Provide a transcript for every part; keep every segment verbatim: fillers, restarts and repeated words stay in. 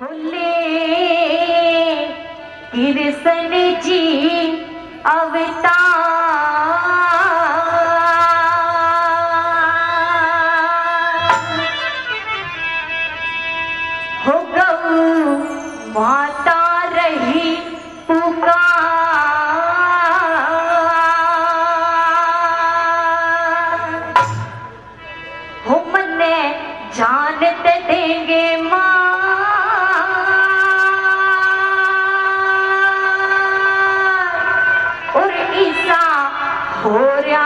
कृष्ण जी अवतार हो गऊ माता रही पुकार हो मने जानते देंगे माँ और ईसा हो रहा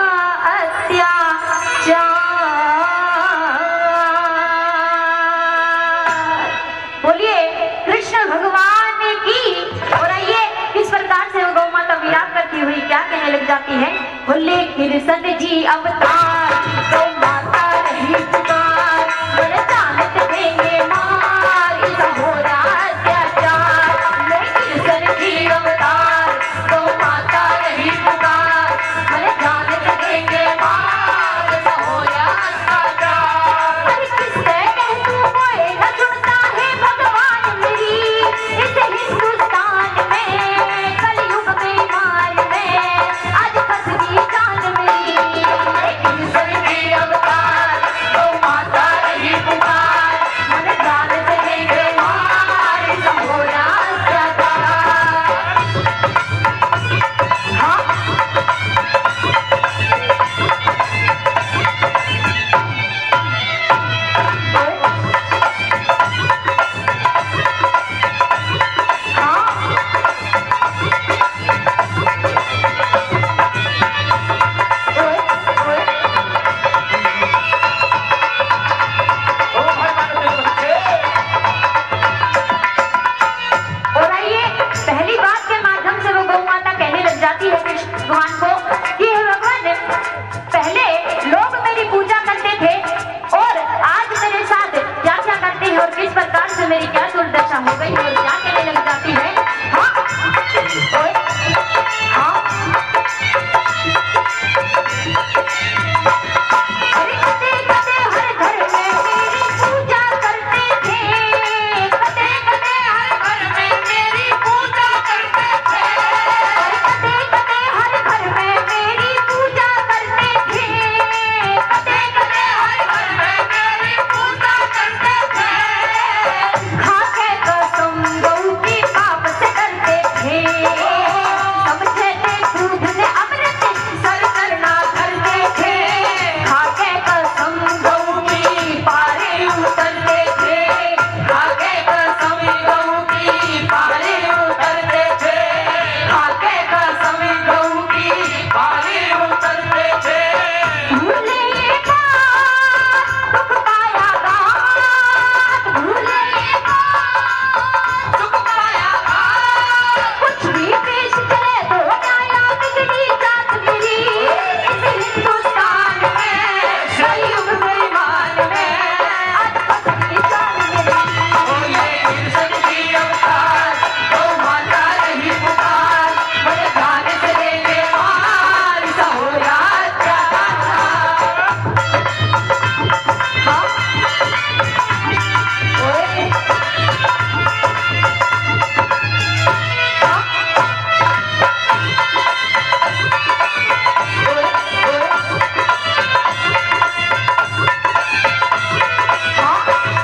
अत्याचार। बोलिए कृष्ण भगवान की। और आइए किस प्रकार से वो गौ माता विराट करती हुई क्या कहने लग जाती है। बोले कृष्ण जी अवतार गौ माता रही पुकार बड़े जानत देंगे मार ईसा हो रहा अत्याचार। कृष्ण जी अवतार गौ माता रही पुकार बड़े जानत देंगे मार ईसा हो रहा अत्याचार। अरे किससे कह तू कोई न सुनता है भगवान मेरी इस हिंदुस्तान में कलयुग में मान में आज फंस गई जान मेरी। कृष्ण जी अवतार गौ माता रही पुकार मन जानत देंगे मार ईसा हो रहा अत्याचार। हाँ और आइए पहली बात के माध्यम से वो गौ माता कहने लग जाती है कृष्ण भगवान को कि हे भगवान पहले लोग मेरी पूजा करते थे और आज मेरे साथ क्या क्या करते हैं और किस प्रकार से मेरी क्या दुर्दशा हो गई और क्या कहने लग जाती है। हाँ ओए, हाँ अरे कते कते हर घर में मेरी पूजा करते थे कते कते हर घर में मेरी पूजा करते थे कते कते हर घर में मेरी पूजा करते थे कते कते हर घर में मेरी पूजा करते थे खा के कसम गऊ की पाप से डरते थे समझे थे दूध से अमृत सर करना करते थे खा के कसम गऊ की पारे उतरते थे खा के कसम गऊ की पारे उतरते थे खा के कसम गऊ की पारे उतरते थे। भूले ये बात दुख पाया घात भूले ये बात दुख पाया घात कुछ भी पेश चले तो न्याया बिगड़ी जात मेरी इस हिंदुस्तान में कलयुग बेईमान में आज फंस गई जान मेरी। बोले कृष्ण जी अवतार गौ माता रही पुकार बड़े गाने से देंगे मार ईसा हो रहा अत्याचार। हाँ ओए हाँ ओए ओए हाँ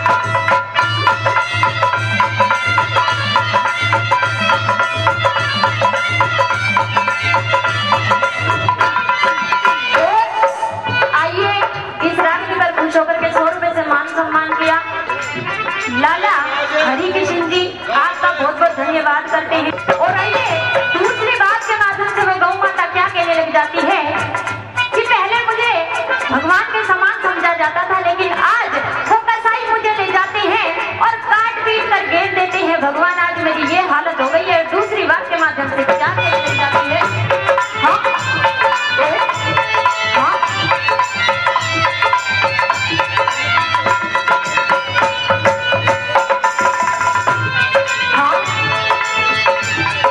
आइए इस रात्रि पर खुश होकर के सौ रुपए से मान सम्मान किया। लाला हरि कृष्ण जी आपका बहुत बहुत धन्यवाद करते हैं। और आइए दूसरी बात के माध्यम से वो गौ माता क्या कहने लग जाती है कि पहले मुझे भगवान के समान समझा जाता था लेकिन आज वो कसाई मुझे ले जाते हैं और काट पीट कर गेंद देते हैं। भगवान आज मेरी ये हालत हो गई है। दूसरी बात के माध्यम से क्या कहने लग जाती है। हाँ ओए, हाँ हाँ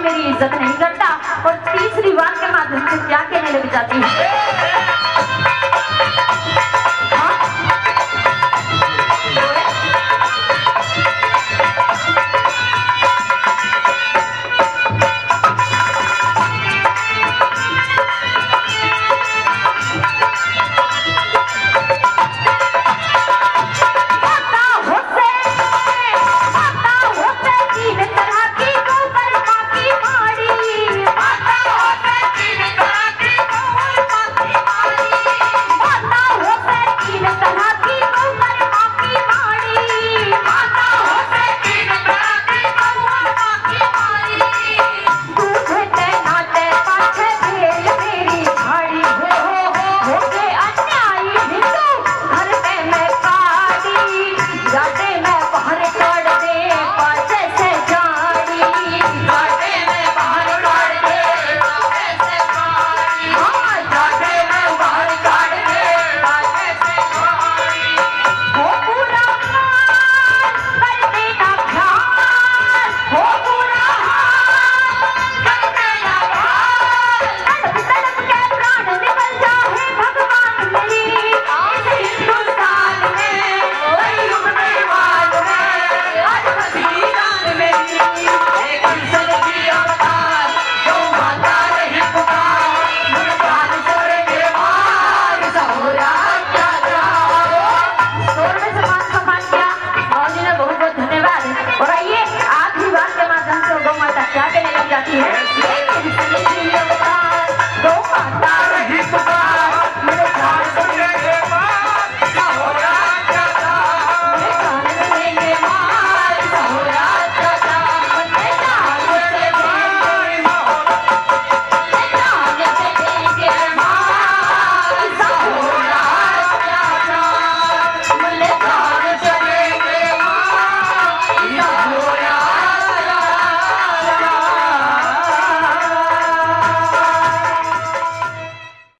मेरी इज्जत नहीं करता। और तीसरी बात के माध्यम से क्या कहने लग जाती है,